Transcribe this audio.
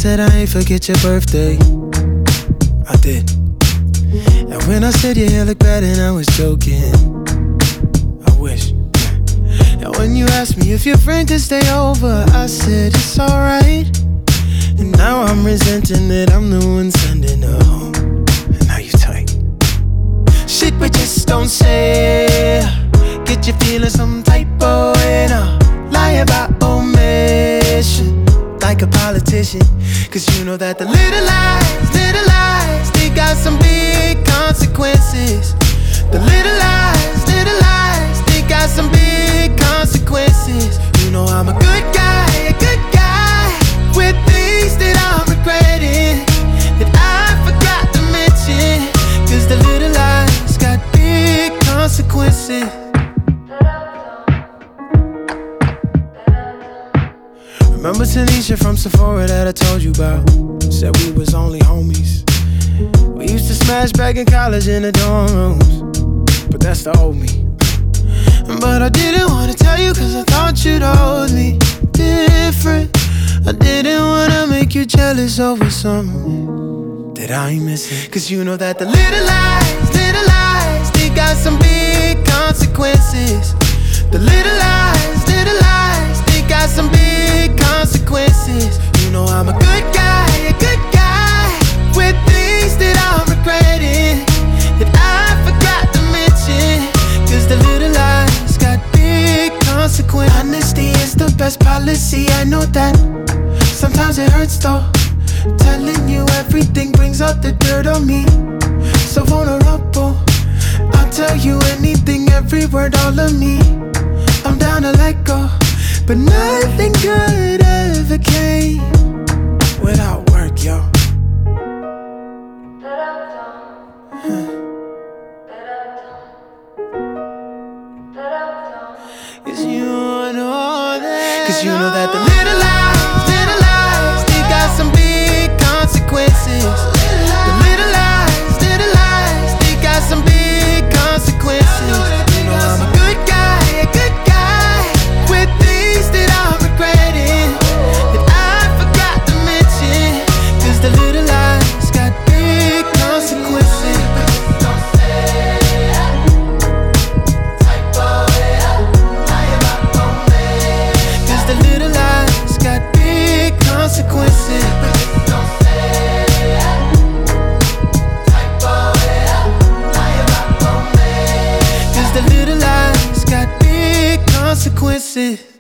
said I ain't forget your birthday. I did. And when I said your hair looked bad and I was joking, I wish. And when you asked me if your friend could stay over, I said it's alright. And now I'm resenting that I'm the one sending her home. And now you tight. Shit, but just don't say. Get you feeling some typo and lie about omission like a politician. Cause you know that the little lies, they got some big consequences. The little lies, they got some big consequences. You know I'm a good guy with things that I'm regretting, that I forgot to mention. Cause the little lies got big consequences. Remember Tanisha from Sephora that I told you about? Said we was only homies. We used to smash back in college in the dorm rooms, but that's the old me. But I didn't wanna tell you cause I thought you'd hold me different. I didn't wanna make you jealous over something that I ain't missing. Cause you know that the little lies, they got some big consequences. The little lies, they got some big consequences. You know I'm a good guy with things that I'm regretting, that I forgot to mention. Cause the little lies got big consequences. Honesty is the best policy, I know that. Sometimes it hurts though. Telling you everything brings out the dirt on me. So vulnerable, I'll tell you anything, every word, all of me. I'm down to let go, but nothing good ever came without work, yo. Cause you know that the little lies, they got some big consequences. The little lies, they got some big consequences. You know I'm a good guy with things that I'm regretting, that I forgot to mention. Cause the little lies got big consequences. Cause the little lies got big consequences. Cause the little lies got big consequences.